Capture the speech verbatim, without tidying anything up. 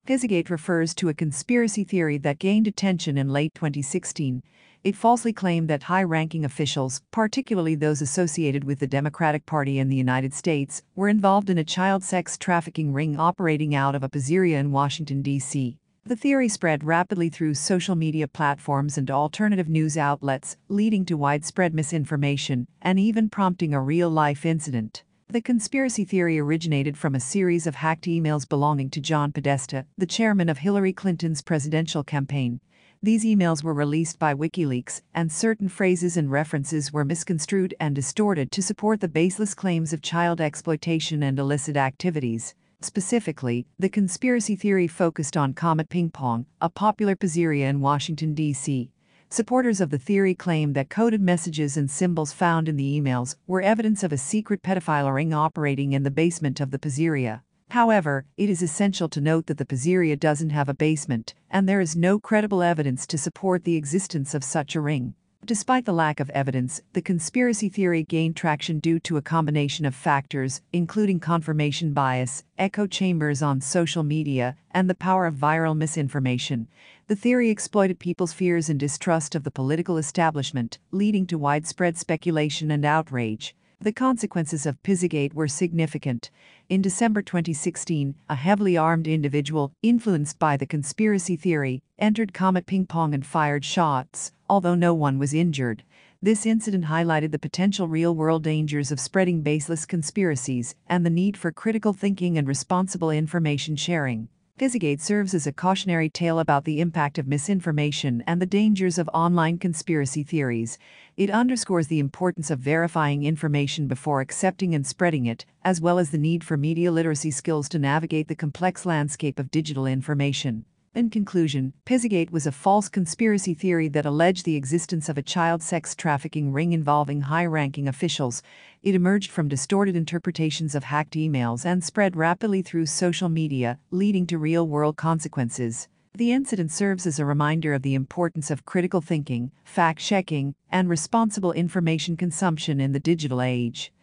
Pizzagate refers to a conspiracy theory that gained attention in late twenty sixteen. It falsely claimed that high-ranking officials, particularly those associated with the Democratic Party in the United States, were involved in a child sex trafficking ring operating out of a pizzeria in Washington, D C The theory spread rapidly through social media platforms and alternative news outlets, leading to widespread misinformation and even prompting a real-life incident. The conspiracy theory originated from a series of hacked emails belonging to John Podesta, the chairman of Hillary Clinton's presidential campaign. These emails were released by WikiLeaks, and certain phrases and references were misconstrued and distorted to support the baseless claims of child exploitation and illicit activities. Specifically, the conspiracy theory focused on Comet Ping Pong, a popular pizzeria in Washington, D C Supporters of the theory claimed that coded messages and symbols found in the emails were evidence of a secret pedophile ring operating in the basement of the pizzeria. However, it is essential to note that the pizzeria doesn't have a basement, and there is no credible evidence to support the existence of such a ring. Despite the lack of evidence, the conspiracy theory gained traction due to a combination of factors, including confirmation bias, echo chambers on social media, and the power of viral misinformation. The theory exploited people's fears and distrust of the political establishment, leading to widespread speculation and outrage. The consequences of Pizzagate were significant. In December twenty sixteen, a heavily armed individual, influenced by the conspiracy theory, entered Comet Ping Pong and fired shots, although no one was injured. This incident highlighted the potential real-world dangers of spreading baseless conspiracies and the need for critical thinking and responsible information sharing. Pizzagate serves as a cautionary tale about the impact of misinformation and the dangers of online conspiracy theories. It underscores the importance of verifying information before accepting and spreading it, as well as the need for media literacy skills to navigate the complex landscape of digital information. In conclusion, Pizzagate was a false conspiracy theory that alleged the existence of a child sex trafficking ring involving high-ranking officials. It emerged from distorted interpretations of hacked emails and spread rapidly through social media, leading to real-world consequences. The incident serves as a reminder of the importance of critical thinking, fact-checking, and responsible information consumption in the digital age.